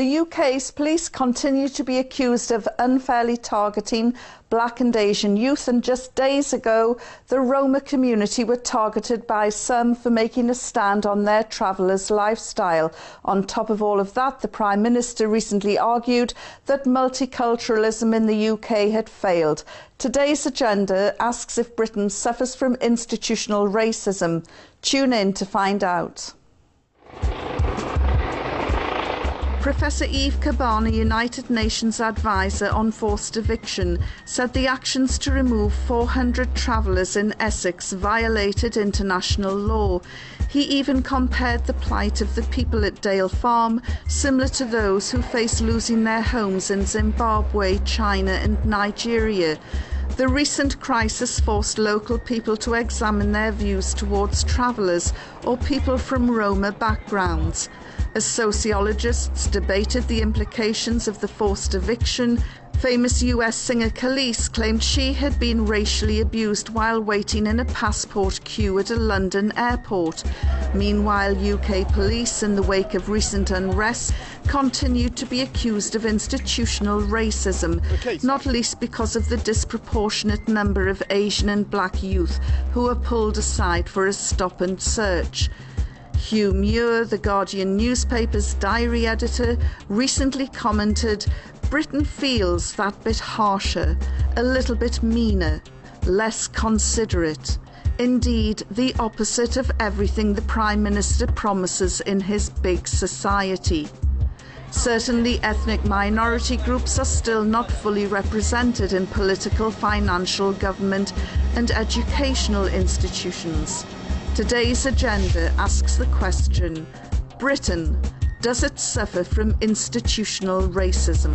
The UK's police continue to be accused of unfairly targeting Black and Asian youth, and just days ago the Roma community were targeted by some for making a stand on their travellers' lifestyle. On top of all of that, the Prime Minister recently argued that multiculturalism in the UK had failed. Today's agenda asks if Britain suffers from institutional racism. Tune in to find out. Professor Eve Cabana, United Nations advisor on forced eviction, said the actions to remove 400 travellers in Essex violated international law. He even compared the plight of the people at Dale Farm similar to those who face losing their homes in Zimbabwe, China and Nigeria. The recent crisis forced local people to examine their views towards travellers or people from Roma backgrounds. As sociologists debated the implications of the forced eviction, famous US singer Khalees claimed she had been racially abused while waiting in a passport queue at a London airport. Meanwhile, UK police, in the wake of recent unrest, continued to be accused of institutional racism, not least because of the disproportionate number of Asian and Black youth who were pulled aside for a stop and search. Hugh Muir, the Guardian newspaper's diary editor, recently commented, "Britain feels that bit harsher, a little bit meaner, less considerate. Indeed, the opposite of everything the Prime Minister promises in his big society." Certainly, ethnic minority groups are still not fully represented in political, financial, government and educational institutions. Today's agenda asks the question, Britain, does it suffer from institutional racism?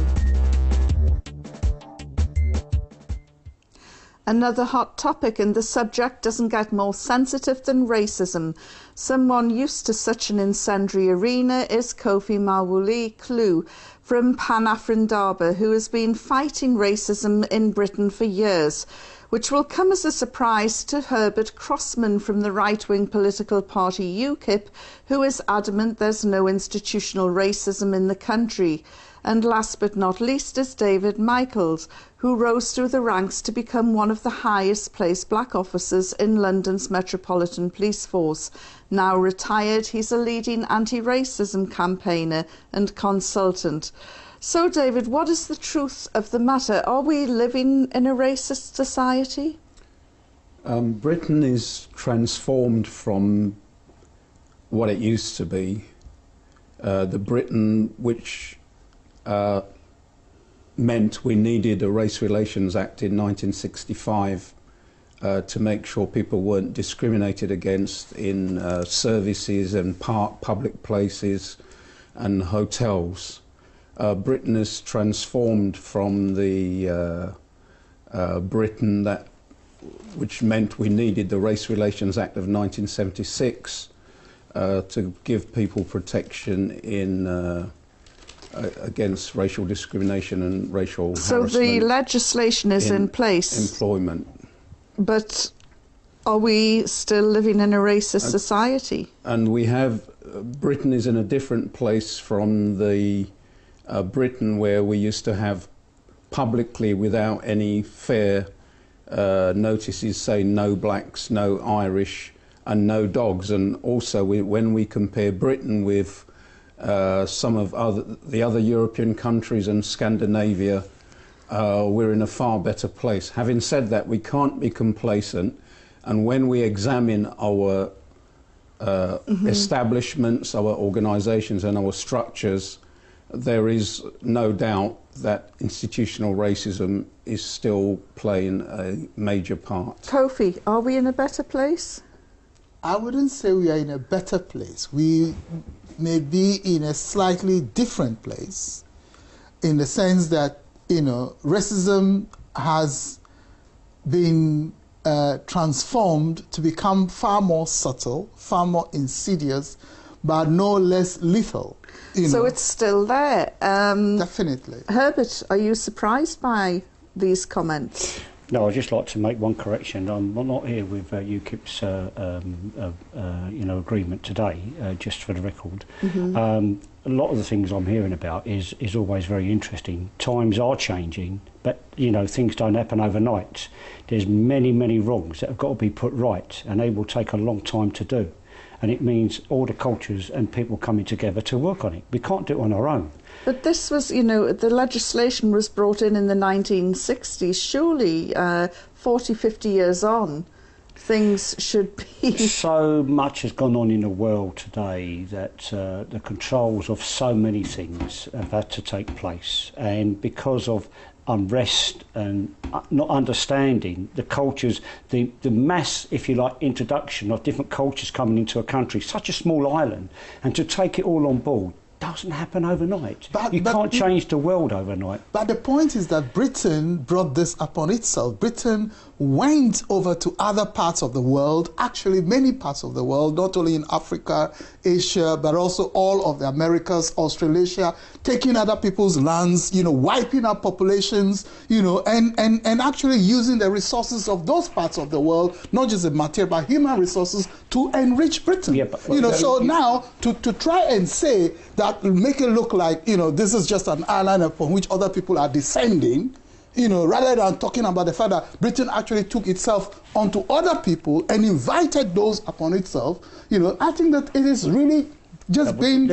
Another hot topic, and the subject doesn't get more sensitive than racism. Someone used to such an incendiary arena is Kofi Mawuli-Klue from Pan-Afrindaba, who has been fighting racism in Britain for years, which will come as a surprise to Herbert Crossman from the right-wing political party UKIP, who is adamant there's no institutional racism in the country. And last but not least is David Michaels, who rose through the ranks to become one of the highest placed black officers in London's Metropolitan Police Force. Now retired, he's a leading anti-racism campaigner and consultant. So, David, what is the truth of the matter? Are we living in a racist society? Britain is transformed from what it used to be. The Britain which meant we needed a Race Relations Act in 1965 to make sure people weren't discriminated against in services and public places and hotels. Britain has transformed from the Britain which meant we needed the Race Relations Act of 1976 to give people protection in against racial discrimination and racial harassment. So the legislation is in place. Employment. But are we still living in a racist society? And we have, Britain is in a different place from the Britain where we used to have publicly, without any fair notices, say no blacks, no Irish and no dogs. And also when we compare Britain with some of the other European countries and Scandinavia, we're in a far better place. Having said that, we can't be complacent, and when we examine our establishments, our organisations and our structures, there is no doubt that institutional racism is still playing a major part. Kofi, are we in a better place? I wouldn't say we are in a better place. We may be in a slightly different place in the sense that, you know, racism has been transformed to become far more subtle, far more insidious, but no less lethal. So it's still there. Definitely. Herbert, are you surprised by these comments? No, I'd just like to make one correction. I'm not here with UKIP's agreement today, just for the record. A lot of the things I'm hearing about is always very interesting. Times are changing, but things don't happen overnight. There's many wrongs that have got to be put right, and they will take a long time to do. And it means all the cultures and people coming together to work on it. We can't do it on our own. But this was, the legislation was brought in the 1960s. Surely, 40, 50 years on, things should be... So much has gone on in the world today that the controls of so many things have had to take place. And because of unrest and not understanding the cultures, the mass, if you like, introduction of different cultures coming into a country, such a small island, and to take it all on board doesn't happen overnight. You can't change the world overnight. But the point is that Britain brought this upon itself. Britain went over to other parts of the world, actually many parts of the world, not only in Africa, Asia, but also all of the Americas, Australasia, taking other people's lands, wiping out populations, and actually using the resources of those parts of the world, not just the material, but human resources, to enrich Britain. Yeah, but, so now to try and say that, make it look like, this is just an island upon which other people are descending, rather than talking about the fact that Britain actually took itself onto other people and invited those upon itself, I think that it is really just being,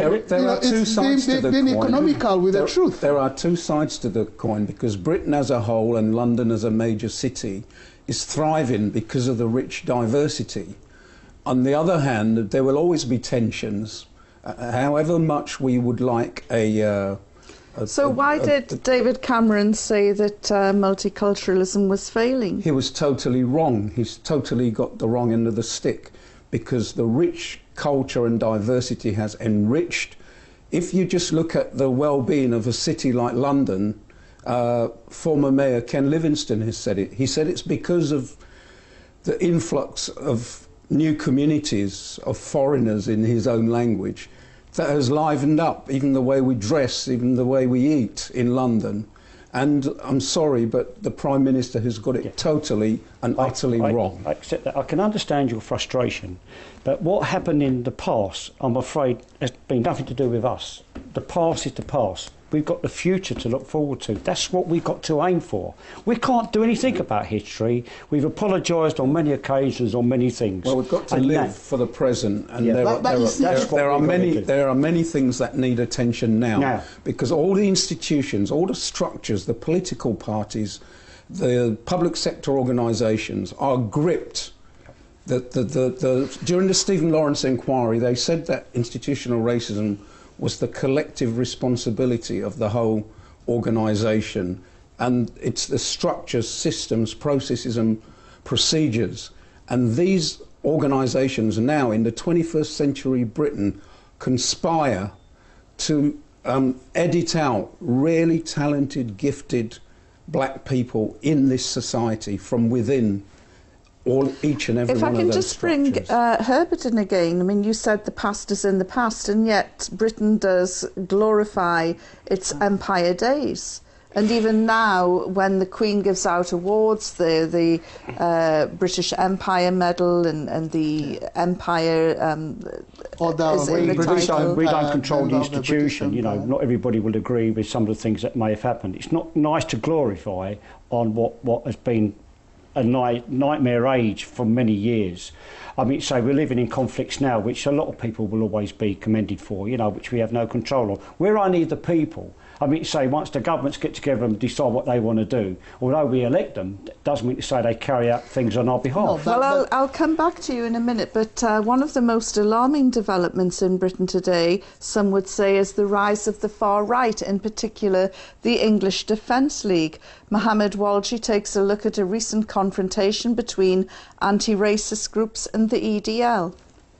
being economical with the truth. There are two sides to the coin, because Britain as a whole and London as a major city is thriving because of the rich diversity. On the other hand, there will always be tensions. However much we would like So why did David Cameron say that multiculturalism was failing? He was totally wrong. He's totally got the wrong end of the stick, because the rich culture and diversity has enriched. If you just look at the well-being of a city like London, former Mayor Ken Livingstone has said it. He said it's because of the influx of new communities of foreigners, in his own language, that has livened up even the way we dress, even the way we eat in London. And I'm sorry, but the Prime Minister has got it totally and utterly wrong. I accept that. I can understand your frustration, but what happened in the past, I'm afraid, has been nothing to do with us. The past is the past. We've got the future to look forward to. That's what we've got to aim for. We can't do anything about history. We've apologised on many occasions on many things. Well, we've got to live for the present, and there are many things that need attention now, because all the institutions, all the structures, the political parties, the public sector organisations are gripped. During the Stephen Lawrence inquiry, they said that institutional racism was the collective responsibility of the whole organisation, and it's the structures, systems, processes and procedures. And these organisations now in the 21st century Britain conspire to edit out really talented, gifted black people in this society from within each and every one of those structures. If I can just bring Herbert in again. I mean, you said the past is in the past, and yet Britain does glorify its empire days. And even now, when the Queen gives out awards, the British Empire Medal and the Empire we don't control the institution. Not everybody will agree with some of the things that may have happened. It's not nice to glorify on what has been a nightmare age for many years. I mean, so we're living in conflicts now, which a lot of people will always be commended for, which we have no control of. We're only the people. I mean, say once the governments get together and decide what they want to do, although we elect them, doesn't mean to say they carry out things on our behalf. Well, I'll come back to you in a minute, but one of the most alarming developments in Britain today, some would say, is the rise of the far right, in particular the English Defence League. Mohammed Walji takes a look at a recent confrontation between anti-racist groups and the EDL.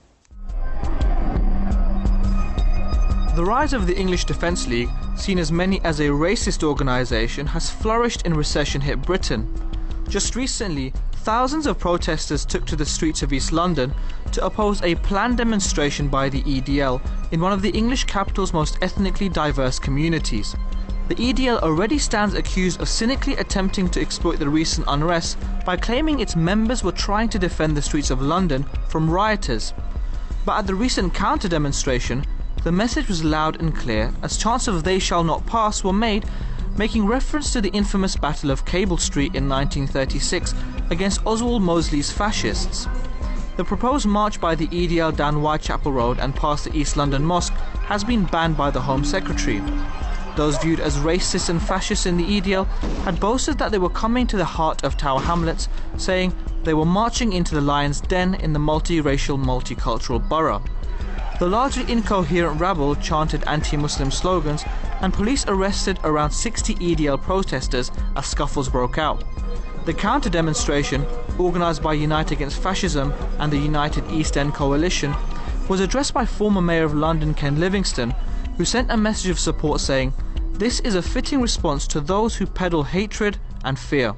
The rise of the English Defence League, seen as many as a racist organisation, has flourished in recession-hit Britain. Just recently, thousands of protesters took to the streets of East London to oppose a planned demonstration by the EDL in one of the English capital's most ethnically diverse communities. the EDL already stands accused of cynically attempting to exploit the recent unrest by claiming its members were trying to defend the streets of London from rioters. But at the recent counter-demonstration, the message was loud and clear as chants of "They shall not pass" were made, making reference to the infamous Battle of Cable Street in 1936 against Oswald Mosley's fascists. The proposed march by the EDL down Whitechapel Road and past the East London Mosque has been banned by the Home Secretary. Those viewed as racist and fascist in the EDL had boasted that they were coming to the heart of Tower Hamlets, saying they were marching into the lion's den in the multiracial, multicultural borough. The largely incoherent rabble chanted anti-Muslim slogans, and police arrested around 60 EDL protesters as scuffles broke out. The counter-demonstration, organised by Unite Against Fascism and the United East End Coalition, was addressed by former Mayor of London Ken Livingstone, who sent a message of support saying, "This is a fitting response to those who peddle hatred and fear."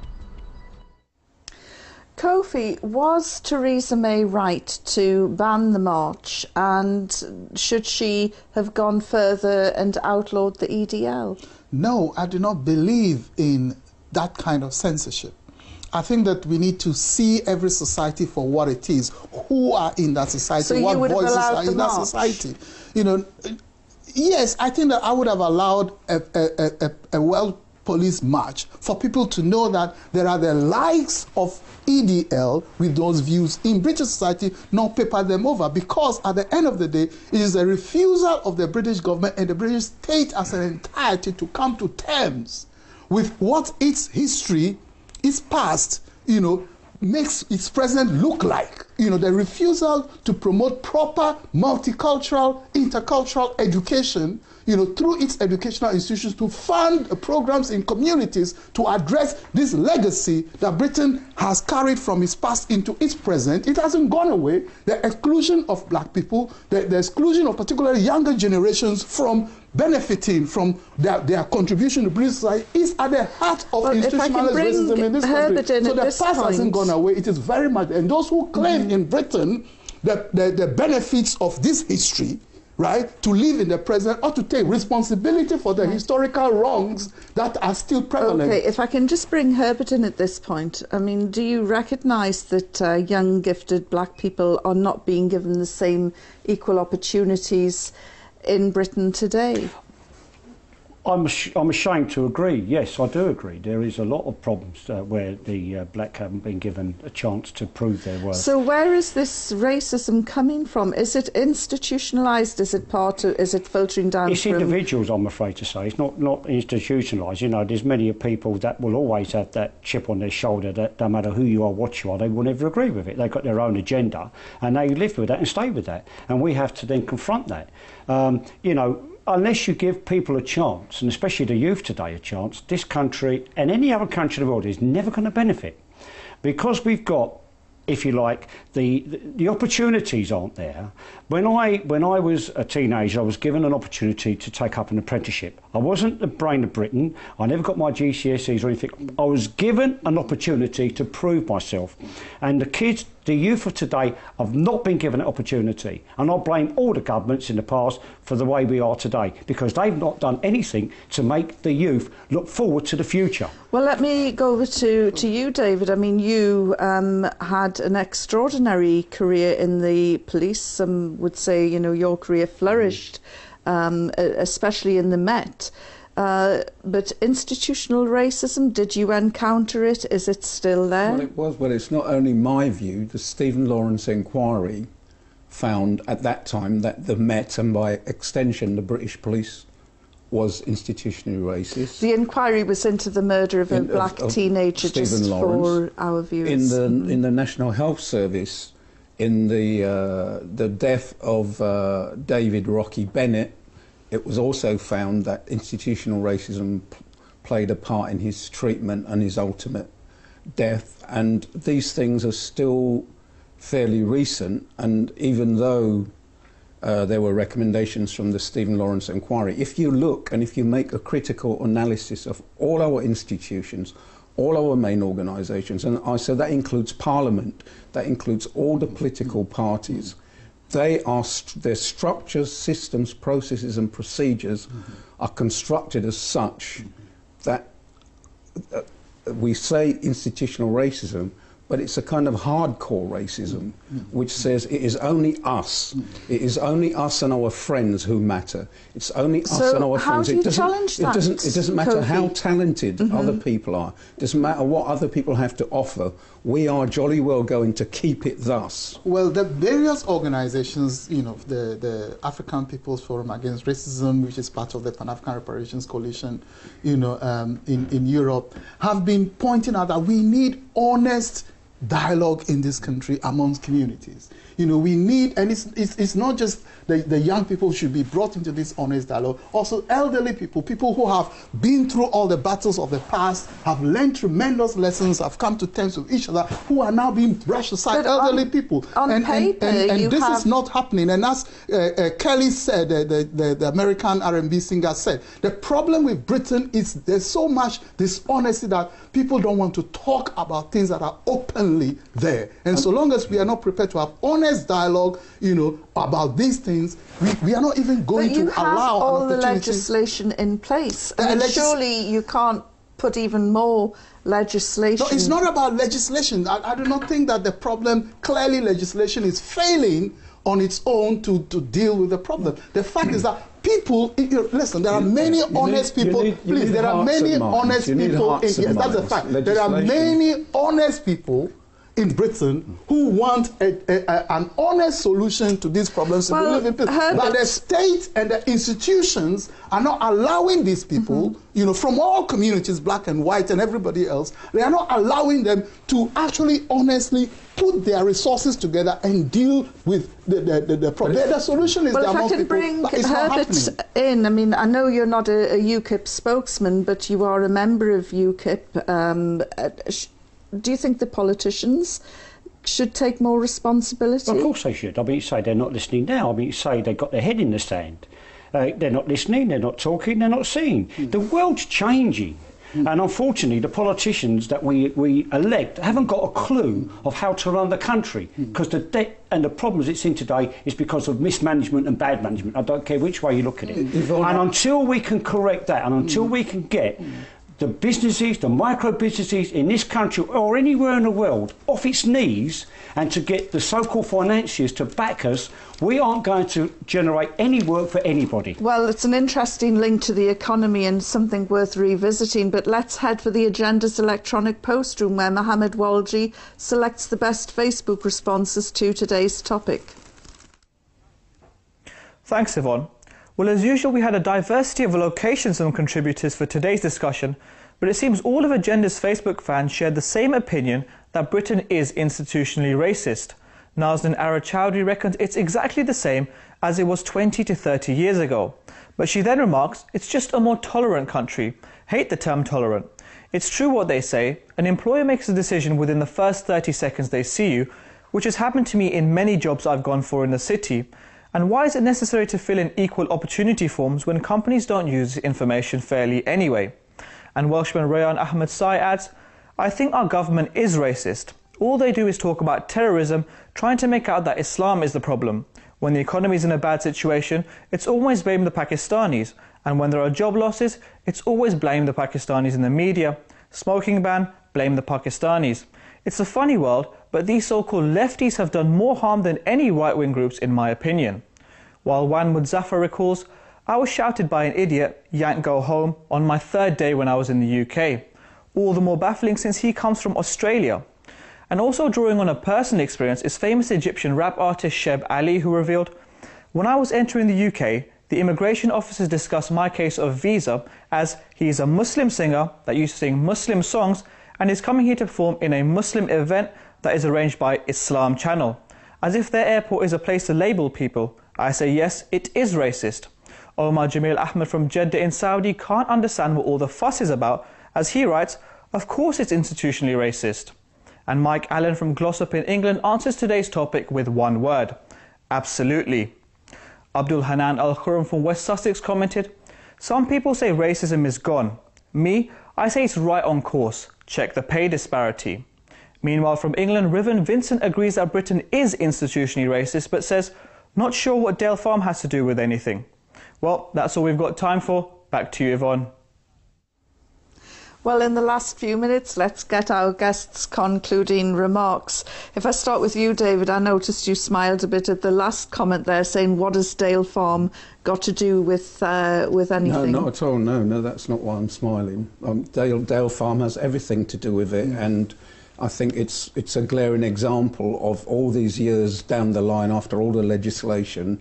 Kofi, was Theresa May right to ban the march, and should she have gone further and outlawed the EDL? No, I do not believe in that kind of censorship. I think that we need to see every society for what it is, who are in that society, so what voices are in that march? society. You know, yes, I think that I would have allowed a well-policed march for people to know that there are the likes of EDL with those views in British society, not paper them over, because at the end of the day, it is a refusal of the British government and the British state as an entirety to come to terms with what its history, its past, you know, makes its present look like. You know, the refusal to promote proper multicultural, intercultural education, you know, through its educational institutions, to fund programs in communities to address this legacy that Britain has carried from its past into its present. It hasn't gone away. The exclusion of black people, the exclusion of particularly younger generations from benefiting from their contribution to British society is at the heart of institutionalized racism in this country. So the past hasn't gone away. It is very much, and those who claim in Britain the benefits of this history, right, to live in the present, or to take responsibility for the historical wrongs that are still prevalent. Okay, if I can just bring Herbert in at this point. I mean, do you recognise that young, gifted black people are not being given the same equal opportunities in Britain today? I'm ashamed to agree. Yes, I do agree. There is a lot of problems where the black haven't been given a chance to prove their worth. So where is this racism coming from? Is it institutionalised? Is it part of? Is it filtering down? It's individuals, I'm afraid to say. It's not institutionalised. You know, there's many people that will always have that chip on their shoulder that no matter who you are, what you are, they will never agree with it. They've got their own agenda, and they live with that and stay with that. And we have to then confront that. You know, unless you give people a chance, and especially the youth today a chance, this country and any other country in the world is never going to benefit. Because we've got, if you like, the opportunities aren't there. When I was a teenager, I was given an opportunity to take up an apprenticeship. I wasn't the brain of Britain. I never got my GCSEs or anything. I was given an opportunity to prove myself. And the kids, the youth of today, have not been given an opportunity. And I blame all the governments in the past for the way we are today, because they've not done anything to make the youth look forward to the future. Well, let me go over to you, David. I mean, you had an extraordinary career in the police. Some would say, you know, your career flourished, especially in the Met. But institutional racism, did you encounter it? Is it still there? Well, it was, but it's not only my view. The Stephen Lawrence inquiry found at that time that the Met, and by extension the British police, was institutionally racist. The inquiry was into the murder of a black teenager, just for our viewers. In the National Health Service, in the death of David Rocky Bennett, it was also found that institutional racism played a part in his treatment and his ultimate death. And these things are still fairly recent, and even though there were recommendations from the Stephen Lawrence inquiry, if you look and if you make a critical analysis of all our institutions, all our main organisations, and I said that includes Parliament, that includes all the political parties, their structures, systems, processes and procedures are constructed as such that we say institutional racism, but it's a kind of hardcore racism which says it is only us. It is only us and our friends who matter. It's only us and our friends. It doesn't matter how talented other people are. It doesn't matter what other people have to offer. We are jolly well going to keep it thus. Well, the various organizations, you know, the African People's Forum Against Racism, which is part of the Pan-African Reparations Coalition, you know, in Europe, have been pointing out that we need honest dialogue in this country amongst communities. You know, we need, and it's not just the young people should be brought into this honest dialogue, also elderly people, people who have been through all the battles of the past, have learned tremendous lessons, have come to terms with each other, who are now being brushed aside, but elderly people. On paper, and this is not happening. And as Kelly said, the American R&B singer said, the problem with Britain is there's so much dishonesty that people don't want to talk about things that are openly there. And so long as we are not prepared to have honest dialogue, you know, about these things, we are not even going to allow an opportunity. But you have all the legislation in place. I mean, surely you can't put even more legislation. No, it's not about legislation. I do not think that the problem, clearly legislation is failing on its own to deal with the problem. The fact is that people, listen, there are many honest people. Please, there are many honest people. Yes, that's a fact. There are many honest people in Britain who want an honest solution to these problems. But the state and the institutions are not allowing these people, you know, from all communities, black and white and everybody else, they are not allowing them to actually honestly put their resources together and deal with the problem. The solution is well, there if are I can bring Herbert in, I mean, I know you're not a UKIP spokesman, but you are a member of UKIP. Do you think the politicians should take more responsibility? Well, of course they should. I mean, you say they're not listening now. I mean, you say they've got their head in the sand. They're not listening, they're not talking, they're not seeing. The world's changing. And unfortunately, the politicians that we elect haven't got a clue of how to run the country, because the debt and the problems it's in today is because of mismanagement and bad management. I don't care which way you look at it. And until we can correct that, and until we can get the businesses, the micro businesses in this country or anywhere in the world off its knees, and to get the so-called financiers to back us, we aren't going to generate any work for anybody. Well, it's an interesting link to the economy and something worth revisiting, but let's head for the Agenda's electronic post room, where Mohammed Walji selects the best Facebook responses to today's topic. Thanks, Yvonne. Well, as usual, we had a diversity of locations and contributors for today's discussion, but it seems all of Agenda's Facebook fans shared the same opinion that Britain is institutionally racist. Nazanin Ara Chowdhury reckons it's exactly the same as it was 20 to 30 years ago. But she then remarks, it's just a more tolerant country. Hate the term tolerant. It's true what they say. An employer makes a decision within the first 30 seconds they see you, which has happened to me in many jobs I've gone for in the city. And why is it necessary to fill in equal opportunity forms when companies don't use this information fairly anyway? And Welshman Rayan Ahmed Sai adds, I think our government is racist. All they do is talk about terrorism, trying to make out that Islam is the problem. When the economy is in a bad situation, it's always blame the Pakistanis. And when there are job losses, it's always blame the Pakistanis in the media. Smoking ban, blame the Pakistanis. It's a funny world, but these so-called lefties have done more harm than any right-wing groups, in my opinion. While Wan Muzaffar recalls, I was shouted by an idiot, yank go home, on my third day when I was in the UK. All the more baffling since he comes from Australia. And also drawing on a personal experience is famous Egyptian rap artist Sheb Ali, who revealed, when I was entering the UK, the immigration officers discussed my case of visa as he is a Muslim singer that used to sing Muslim songs and is coming here to perform in a Muslim event that is arranged by Islam Channel. As if their airport is a place to label people. I say yes, it is racist. Omar Jamil Ahmed from Jeddah in Saudi can't understand what all the fuss is about, as he writes, of course it's institutionally racist. And Mike Allen from Glossop in England answers today's topic with one word: absolutely. Abdul Hanan Al-Khurram from West Sussex commented, some people say racism is gone. Me, I say it's right on course. Check the pay disparity. Meanwhile, from England, Riven Vincent agrees that Britain is institutionally racist, but says, Not sure what Dale Farm has to do with anything. Well, that's all we've got time for. Back to you, Yvonne. Well, in the last few minutes, let's get our guests' concluding remarks. If I start with you, David, I noticed you smiled a bit at the last comment there, saying, what has Dale Farm got to do with anything? No, not at all. No, that's not why I'm smiling. Dale Farm has everything to do with it, and I think it's a glaring example of all these years down the line, after all the legislation,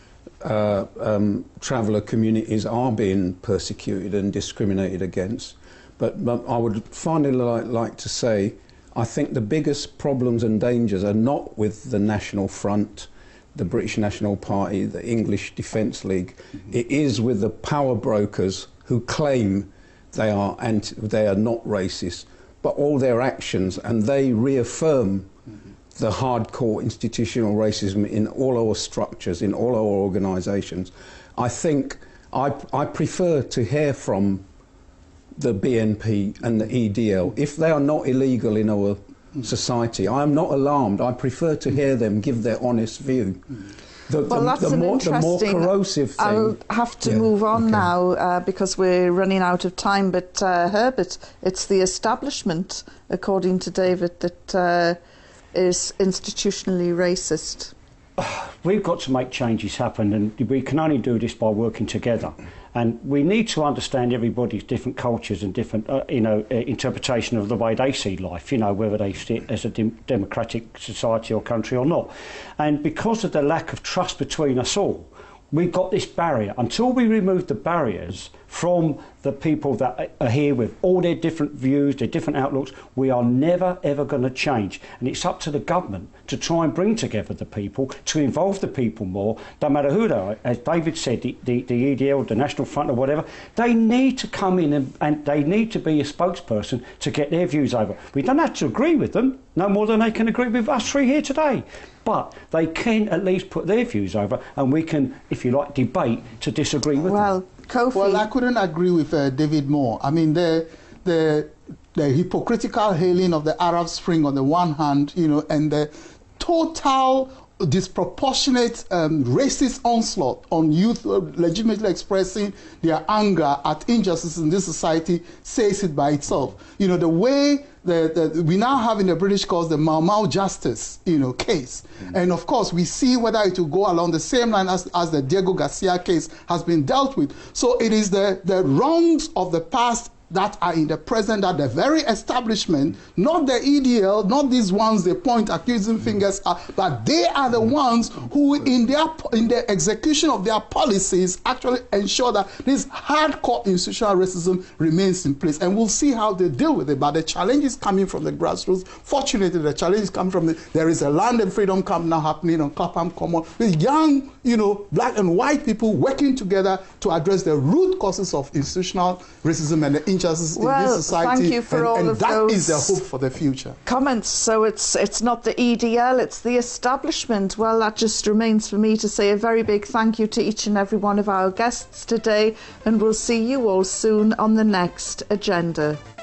traveller communities are being persecuted and discriminated against. But I would finally like to say, I think the biggest problems and dangers are not with the National Front, the British National Party, the English Defence League. It is with the power brokers who claim they are not racist, but all their actions, and they reaffirm the hardcore institutional racism in all our structures, in all our organisations. I think I prefer to hear from the BNP and the EDL. If they are not illegal in our society, I am not alarmed. I prefer to hear them give their honest view. The more corrosive thing. I'll have to move on now because we're running out of time. But Herbert, it's the establishment, according to David, that is institutionally racist. We've got to make changes happen, and we can only do this by working together. And we need to understand everybody's different cultures and different, interpretation of the way they see life, whether they see it as a democratic society or country or not. And because of the lack of trust between us all, we've got this barrier. Until we remove the barriers from the people that are here with all their different views, their different outlooks, we are never, ever going to change. And it's up to the government to try and bring together the people, to involve the people more, no matter who they are. As David said, the EDL, the National Front or whatever, they need to come in and they need to be a spokesperson to get their views over. We don't have to agree with them, no more than they can agree with us three here today. But they can at least put their views over, and we can, if you like, debate to disagree with them. Kofi. Well, I couldn't agree with David more. I mean, the hypocritical hailing of the Arab Spring on the one hand, and the total disproportionate racist onslaught on youth legitimately expressing their anger at injustice in this society says it by itself. The way we now have in the British courts the Mau Mau justice, case. And of course, we see whether it will go along the same line as the Diego Garcia case has been dealt with. So it is the wrongs of the past that are in the present, that the very establishment, not the EDL, not these ones they point accusing fingers at, but they are the ones who in the execution of their policies actually ensure that this hardcore institutional racism remains in place. And we'll see how they deal with it. But the challenge is coming from the grassroots. Fortunately, the challenge is coming from there is a land and freedom camp now happening on Clapham Common with young, black and white people working together to address the root causes of institutional racism and the injustice in this society. Thank you for all of those. And that is the hope for the future. Comments. So it's not the EDL, it's the establishment. Well, that just remains for me to say a very big thank you to each and every one of our guests today, and we'll see you all soon on the next agenda.